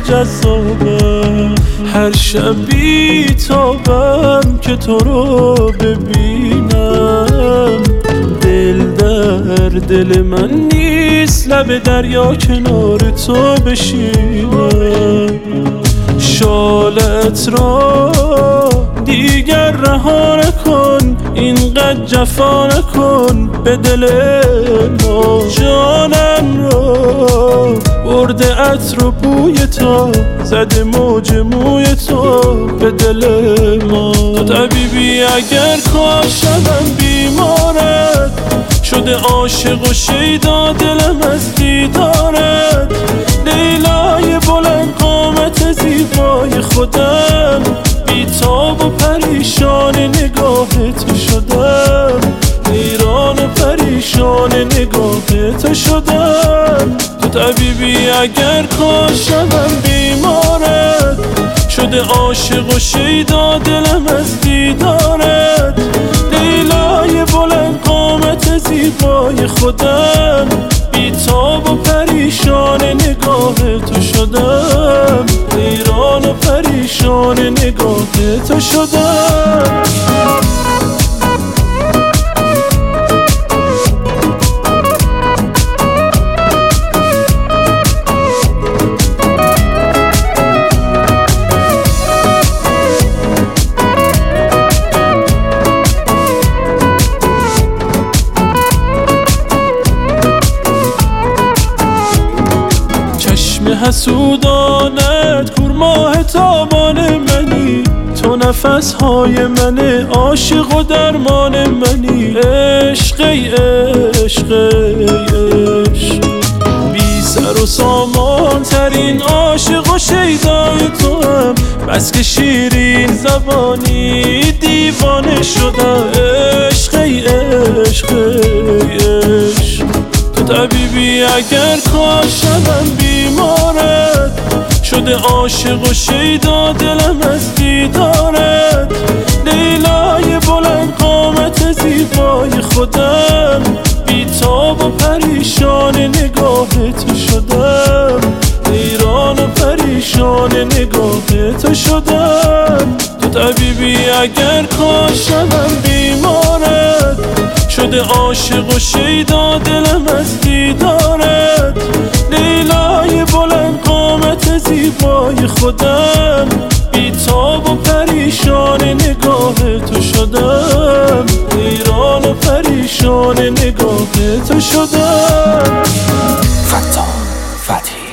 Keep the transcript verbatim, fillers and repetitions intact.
جذابه. هر شب بی‌تابم که تو رو ببینم، دل در دل من نیست، لب دریا کنار تو بشینم. شالت را دیگر رها نکن، اینقدر جفا نکن به دل ما. جانم را برده عطر و بوی تو، زده موج موی تو به دل ما. طبیبی اگر کاشمم بیمارت شده، عاشق و شیدا دلم از دیدارت. لیلای بلند قامت زیبای خودم، بیتاب و پریشان نگاه تو شدم. حیران و پریشان نگاه تو شدم. تو طبیبی اگر کاشمم بیمارت شده، عاشق و شیدا دلم از دیدارت. لیلای بلند قامت زیبای خودم، بیتاب و پریشان نگاه تو شدم. حیران و پریشان نگاه تو شدم. حسودانت کور ماه تابان منی، تو نفس های من عاشق و درمان منی. عشق ای عشق ای عشق، بی سر و سامان ترین عاشق و شیدای تو هم. بس که شیرین زبانی دیوانه شدم. عشق ای عشق ای عشق، تو طبیبی اگر کاشمم بیمارت شده، عاشق و شیدا دلم از دیدارت. لیلای بلند قامت زیبای خودم، بیتاب و پریشان نگاه تو شدم. حیران و پریشان نگاه تو شدم. تو طبیبی اگر کاشمم بیمارت شده، عاشق و شیدا دلم از دیدارت. لیلای بلند قامت زیبای خودم، بیتاب و پریشان نگاه تو شدم. حیران و پریشان نگاه تو شدم. فتاح فتحی